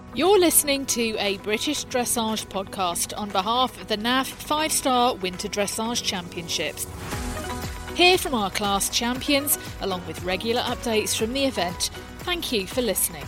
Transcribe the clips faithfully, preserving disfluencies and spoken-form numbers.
You're listening to a British Dressage podcast on behalf of the N A F five star Winter Dressage Championships. Hear from our class champions, along with regular updates from the event. Thank you for listening.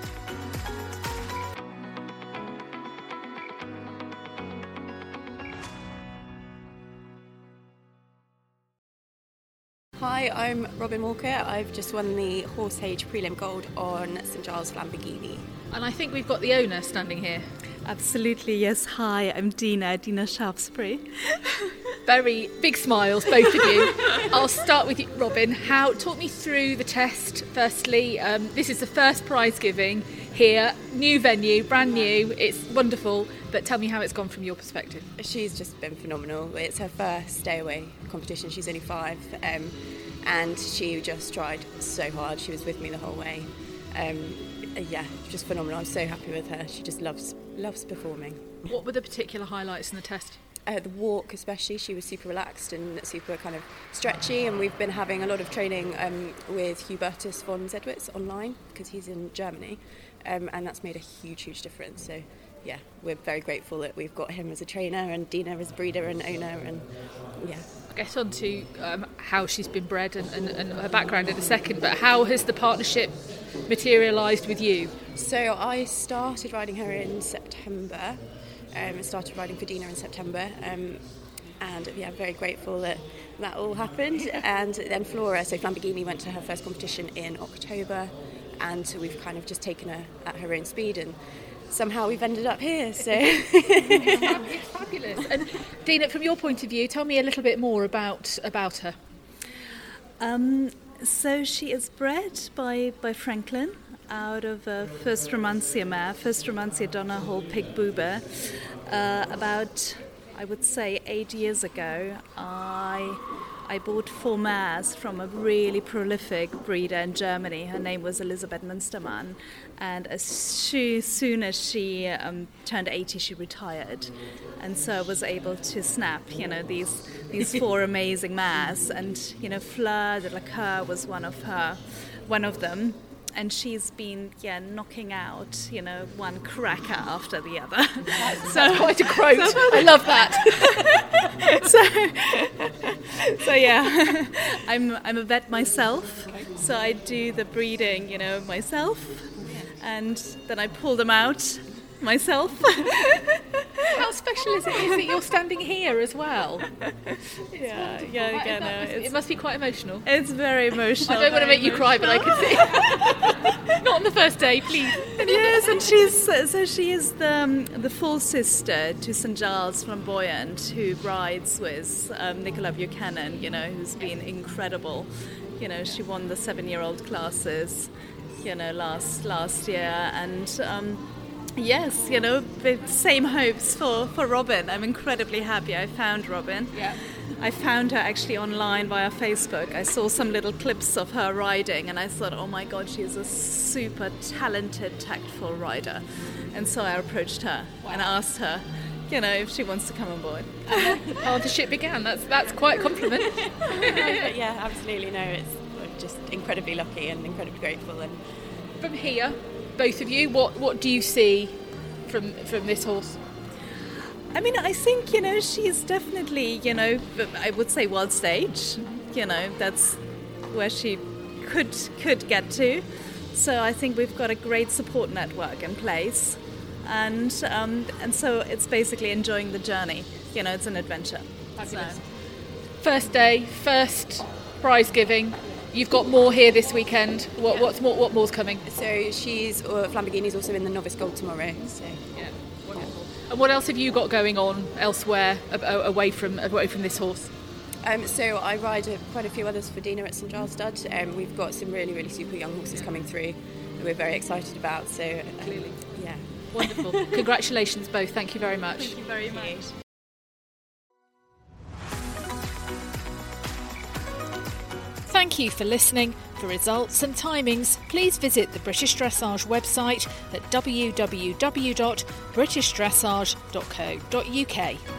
Hi, I'm Robin Walker. I've just won the Horse Age Prelim Gold on St Giles Lamborghini. And I think we've got the owner standing here. Absolutely, yes. Hi, I'm Dina, Dina Shaftesbury. Very big smiles, both of you. I'll start with you, Robin. How talk me through the test, firstly. Um, this is the first prize giving here, new venue, brand new. It's wonderful, but tell me how it's gone from your perspective. She's just been phenomenal. It's her first stay away competition. She's only five, um, and she just tried so hard. She was with me the whole way. Um, yeah, just phenomenal. I'm so happy with her. She just loves loves performing. What were the particular highlights in the test? Uh, the walk especially, she was super relaxed and super kind of stretchy, and we've been having a lot of training um, with Hubertus von Zedwitz online because he's in Germany, um, and that's made a huge, huge difference. So yeah, we're very grateful that we've got him as a trainer and Dina as breeder and owner, and yeah. I'll get on to um, how she's been bred and, and, and her background in a second, but how has the partnership materialised with you? So I started riding her in September. Um, I started riding for Dina in September, um, and yeah, I'm very grateful that that all happened. And then Flora, so Lamborghini, went to her first competition in October, and so we've kind of just taken her at her own speed, and somehow we've ended up here. So it's fabulous. And Dina, from your point of view, tell me a little bit more about about her. Um, so she is bred by by Franklin out of uh, First Romancia mare, First Romancia Donna Hall Pig Boober. Uh, about, I would say, eight years ago, I I bought four mares from a really prolific breeder in Germany. Her name was Elisabeth Münstermann, and as she, soon as she um, turned eighty, she retired, and so I was able to snap, you know, these these four amazing mares, and you know, Fleur de la Cour was one of her, one of them. And she's been, yeah, knocking out, you know, one cracker after the other. That's, so, that's quite a quote. So, I love that. so, so yeah, I'm I'm a vet myself, so I do the breeding, you know, myself, and then I pull them out myself. How special is it is that you're standing here as well? Yeah, yeah, yeah. No, it's, it must be quite emotional. It's very emotional. I don't want to make emotional. you cry, but I can see. Not on the first day, please. Yes, and she's so she is the um, the full sister to St Giles Flamboyant, who rides with um, Nicola Buchanan. You know, who's been incredible. You know, she won the seven-year-old classes, you know, last last year, and. Um, Yes, you know, the same hopes for, for Robin. I'm incredibly happy I found Robin. Yeah. I found her actually online via Facebook. I saw some little clips of her riding and I thought, oh my God, she's a super talented, tactful rider. And so I approached her wow. and asked her, you know, if she wants to come on board. Partnership began. That's that's quite a compliment. Yeah, absolutely. No, it's we're just incredibly lucky and incredibly grateful. And from here, both of you, what, what do you see from from this horse? I mean, I think, you know, she's definitely, you know, I would say world stage. You know, that's where she could could get to. So I think we've got a great support network in place. And um, and so it's basically enjoying the journey. You know, it's an adventure. Fabulous. So. First day, first prize giving. You've got more here this weekend. What, yeah. What's more? What more's coming? So she's uh, Lamborghini's also in the Novice Gold tomorrow. So yeah, wonderful. Yeah. And what else have you got going on elsewhere away from away from this horse? Um, so I ride a, quite a few others for Dina at St Giles Stud. Um, we've got some really really super young horses coming through that we're very excited about. So um, clearly, yeah, wonderful. Congratulations both. Thank you very much. Thank you very much. Thank you for listening. For results and timings, please visit the British Dressage website at w w w dot british dressage dot co dot u k.